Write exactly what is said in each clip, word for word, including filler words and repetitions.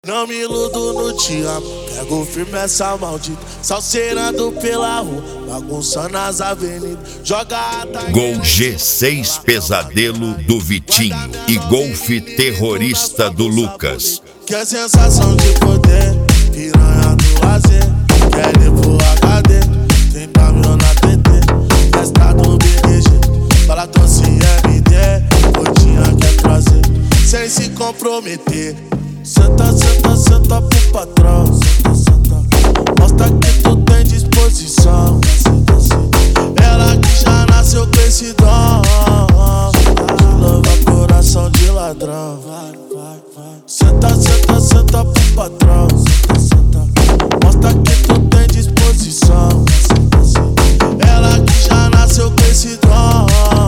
Não me iludo no te amo, pego firme essa maldita, salseirando pela rua, bagunçando as avenidas, joga a Gol G seis Pesadelo do Vitinho e Golf Terrorista do Lucas. Que a sensação de poder, piranha do lazer, quer ir pro H D, trinta mil na T T, festa do B G G, fala doce M D, Godinha quer trazer, sem se comprometer. Senta, senta, senta pro patrão, senta, senta, mostra que tu tem disposição. Ela que já nasceu com esse dom, leva coração de ladrão. Senta, senta, senta pro patrão, senta, senta, mostra que tu tem disposição. Ela que já nasceu com esse dom,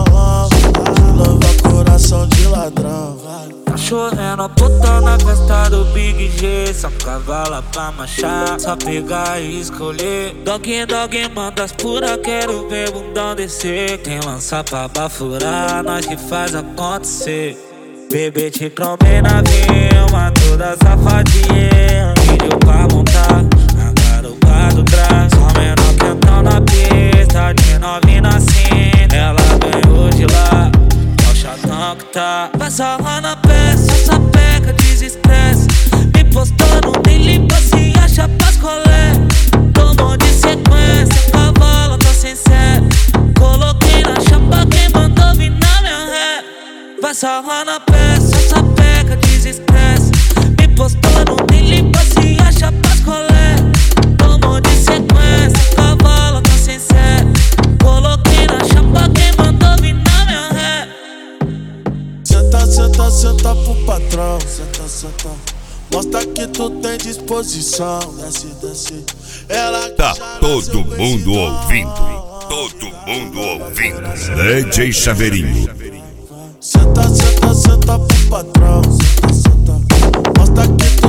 leva coração de ladrão. Tá chovendo puta na festa do Big G, só cavala pra marchar, só pegar e escolher. Dog, dog, manda as pura, quero ver bundão descer. Tem lança pra bafurar, nós que faz acontecer. Bebê te trombei na vilma, toda safadinha, vídeo pra montar, na garupa do trás. Só menor quentão na pista, de novinha assim, ela ganhou de lá. Chatão que tá, vai sarrar na peça, essa peca desestresse. Me postando, nem limpa, se acha pras colé. Tomou de sequência, cavalo, tô sem sério. Coloquei na chapa, quem mandou vir na minha ré. Vai sarrar na peça, essa peca desestresse. Me postando, nem limpa, se acha pras colé. Tomou de sequência, cavalo, tô sem sério. Coloquei na chapa, quem mandou vir na minha ré. Senta, senta, senta pro patrão, senta, senta, mostra que tu tem disposição. Desce, desce, ela que Tá já todo nasceu com esse mundo dom. ouvindo, todo mundo ouvindo. D J Chaveirinho. Senta, senta, senta pro patrão, senta, senta, mostra que tu